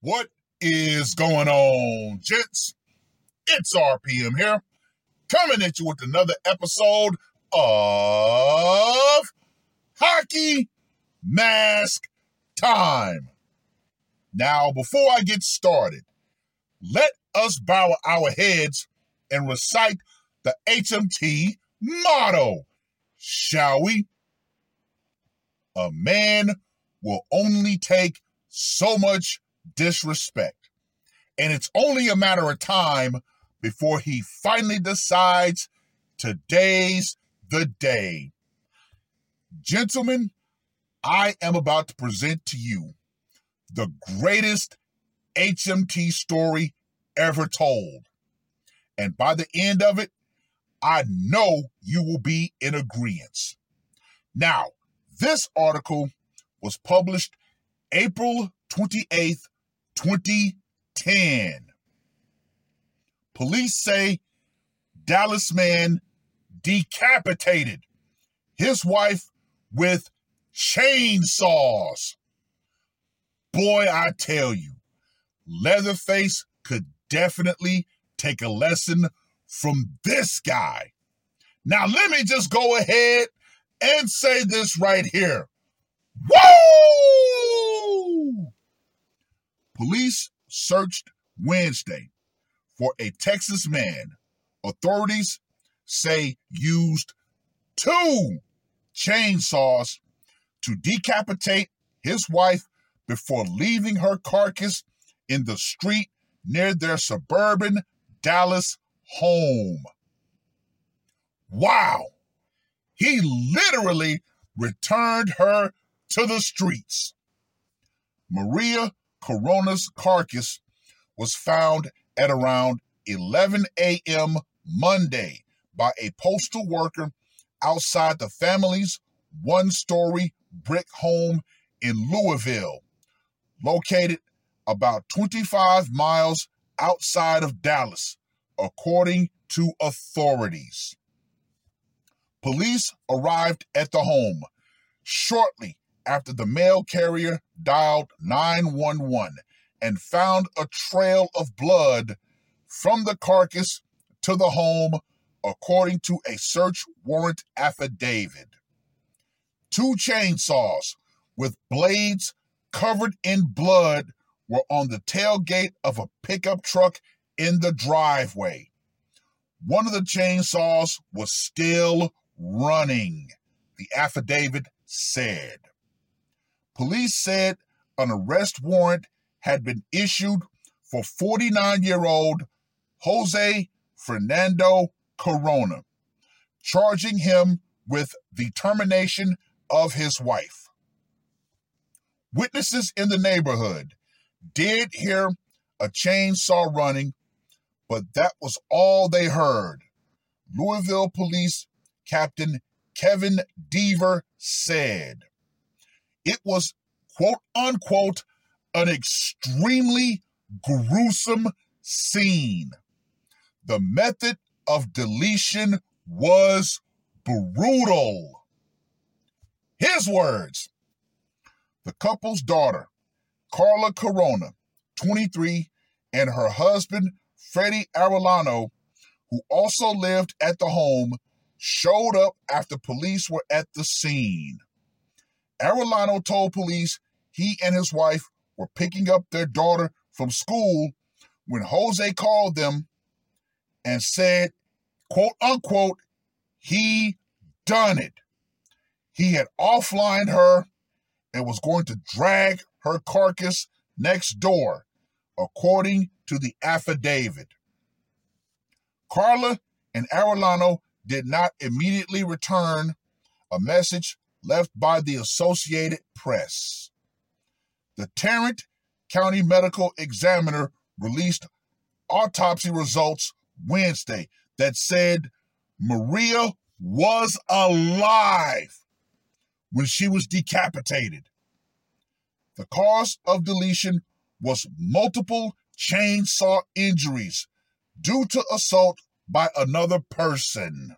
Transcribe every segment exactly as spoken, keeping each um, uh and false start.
What is going on, gents? It's R P M here, coming at you with another episode of Hockey Mask Time. Now, before I get started, let us bow our heads and recite the H M T motto, shall we? A man will only take so much disrespect, and it's only a matter of time before he finally decides today's the day. Gentlemen, I am about to present to you the greatest H M T story ever told. And by the end of it, I know you will be in agreement. Now, this article was published April twenty-eighth, twenty ten. Police say Dallas man decapitated his wife with chainsaws. Boy, I tell you, Leatherface could definitely take a lesson from this guy. Now, let me just go ahead and say this right here. Woo! Police searched Wednesday for a Texas man authorities say used two chainsaws to decapitate his wife before leaving her carcass in the street near their suburban Dallas home. Wow! He literally returned her to the streets. Maria Corona's carcass was found at around eleven a.m. Monday by a postal worker outside the family's one-story brick home in Louisville, located about twenty-five miles outside of Dallas, according to authorities. Police arrived at the home shortly after the mail carrier dialed nine one one and found a trail of blood from the carcass to the home, according to a search warrant affidavit. Two chainsaws with blades covered in blood were on the tailgate of a pickup truck in the driveway. One of the chainsaws was still running, the affidavit said. Police said an arrest warrant had been issued for forty-nine-year-old Jose Fernando Corona, charging him with the termination of his wife. Witnesses in the neighborhood did hear a chainsaw running, but that was all they heard, Louisville Police Captain Kevin Deaver said. It was, quote unquote, an extremely gruesome scene. The method of deletion was brutal. His words: the couple's daughter, Carla Corona, twenty-three, and her husband, Freddie Arellano, who also lived at the home, showed up after police were at the scene. Arellano told police he and his wife were picking up their daughter from school when Jose called them and said, quote unquote, he done it. He had offlined her and was going to drag her carcass next door, according to the affidavit. Carla and Arellano did not immediately return a message left by the Associated Press. The Tarrant County Medical Examiner released autopsy results Wednesday that said Maria was alive when she was decapitated. The cause of deletion was multiple chainsaw injuries due to assault by another person.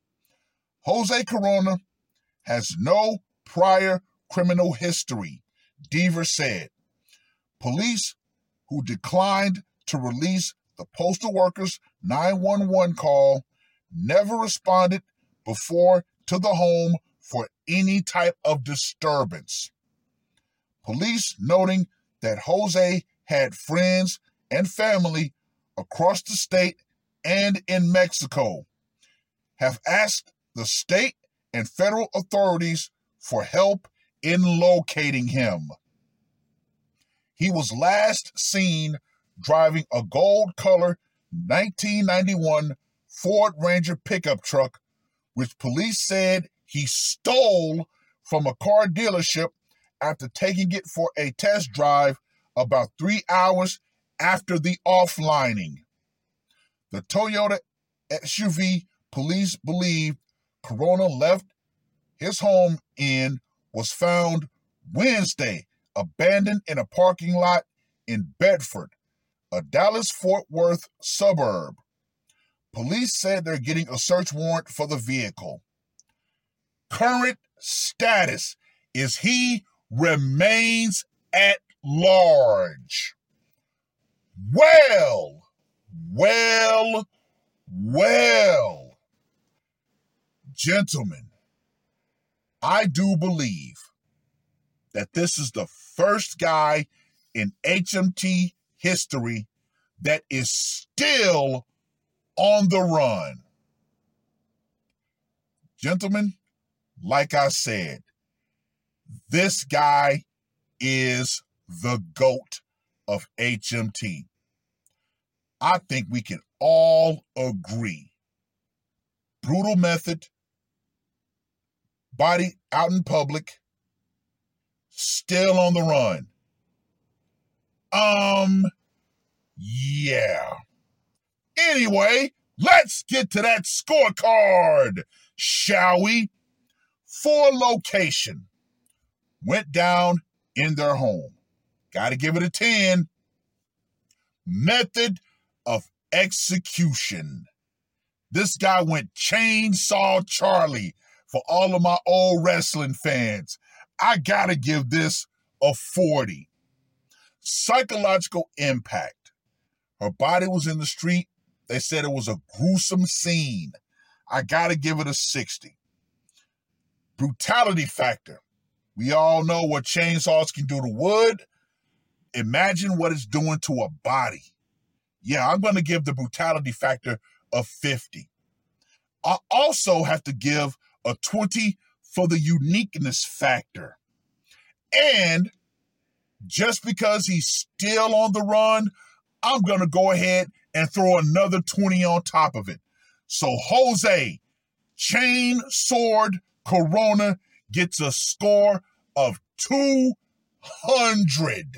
Jose Corona has no prior criminal history, Deaver said. Police who declined to release the postal worker's nine one one call, never responded before to the home for any type of disturbance. Police, noting that Jose had friends and family across the state and in Mexico, have asked the state and federal authorities for help in locating him. He was last seen driving a gold-colored nineteen ninety-one Ford Ranger pickup truck, which police said he stole from a car dealership after taking it for a test drive about three hours after the offlining. The Toyota S U V police believe Corona left his home in was found Wednesday, abandoned in a parking lot in Bedford, a Dallas-Fort Worth suburb. Police said they're getting a search warrant for the vehicle. Current status is he remains at large. Well, well, well, gentlemen, I do believe that this is the first guy in H M T history that is still on the run. Gentlemen, like I said, this guy is the GOAT of H M T. I think we can all agree. Brutal method, body out in public, still on the run. Um, yeah. Anyway, let's get to that scorecard, shall we? For location, went down in their home. Got to give it a ten. Method of execution. This guy went Chainsaw Charlie for all of my old wrestling fans. I got to give this a forty. Psychological impact. Her body was in the street. They said it was a gruesome scene. I got to give it a sixty. Brutality factor. We all know what chainsaws can do to wood. Imagine what it's doing to a body. Yeah, I'm going to give the brutality factor a fifty. I also have to give a twenty for the uniqueness factor. And just because he's still on the run, I'm going to go ahead and throw another twenty on top of it. So Jose, Chain Sword Corona, gets a score of two hundred.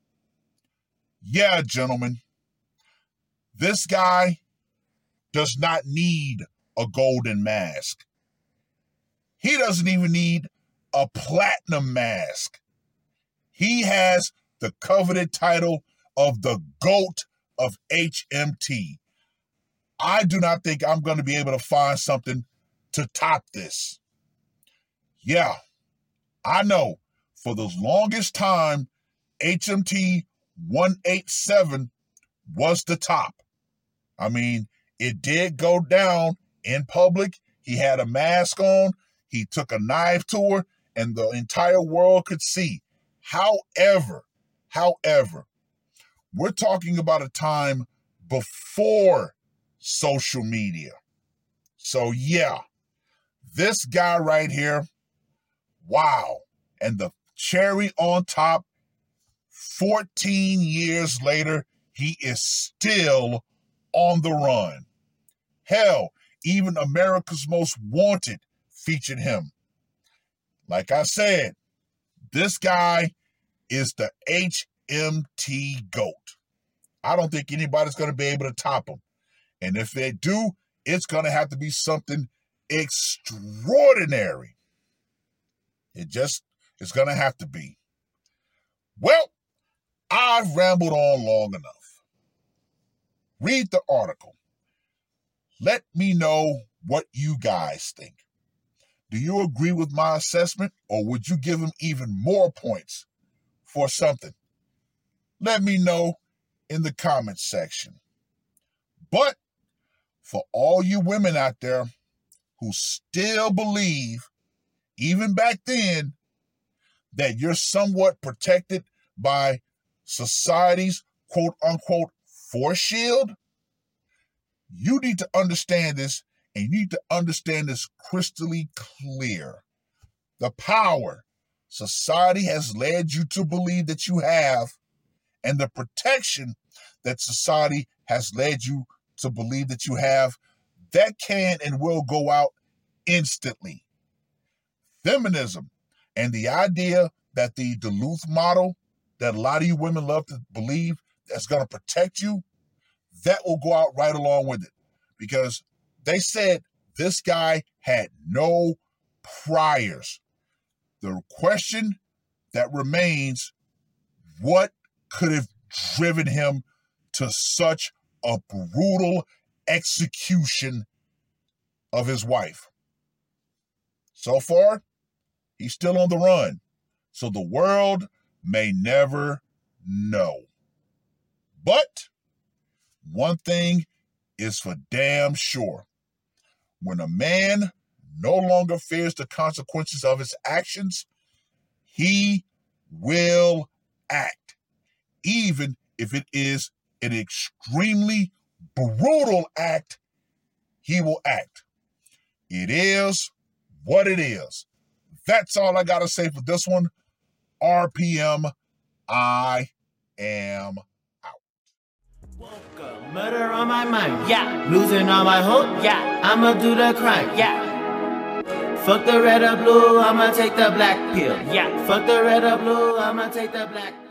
Yeah, gentlemen, this guy does not need a golden mask. He doesn't even need a platinum mask. He has the coveted title of the GOAT of H M T. I do not think I'm going to be able to find something to top this. Yeah, I know for the longest time, H M T one eighty-seven was the top. I mean, it did go down in public. He had a mask on. He took a knife to her, and the entire world could see. However, however, we're talking about a time before social media. So yeah, this guy right here, wow. And the cherry on top, fourteen years later, he is still on the run. Hell, even America's Most Wanted featured him. Like I said, this guy is the H M T GOAT. I don't think anybody's going to be able to top him. And if they do, it's going to have to be something extraordinary. It just is going to have to be. Well, I've rambled on long enough. Read the article. Let me know what you guys think. Do you agree with my assessment, or would you give him even more points for something? Let me know in the comments section. But for all you women out there who still believe, even back then, that you're somewhat protected by society's quote-unquote force shield, you need to understand this, and you need to understand this crystally clear. The power society has led you to believe that you have, and the protection that society has led you to believe that you have, that can and will go out instantly. Feminism and the idea that the Duluth model that a lot of you women love to believe that's going to protect you, that will go out right along with it. Because they said this guy had no priors. The question that remains, what could have driven him to such a brutal execution of his wife? So far, he's still on the run. So the world may never know. But one thing is for damn sure. When a man no longer fears the consequences of his actions, he will act, even if it is an extremely brutal act. He will act. It is what it is. That's all I got to say for this one. R P M, I am out. Woke up, murder on my mind, yeah. Losing all my hope, yeah. I'ma do the crime, yeah. Fuck the red or blue, I'ma take the black pill, yeah. Fuck the red or blue, I'ma take the black pill.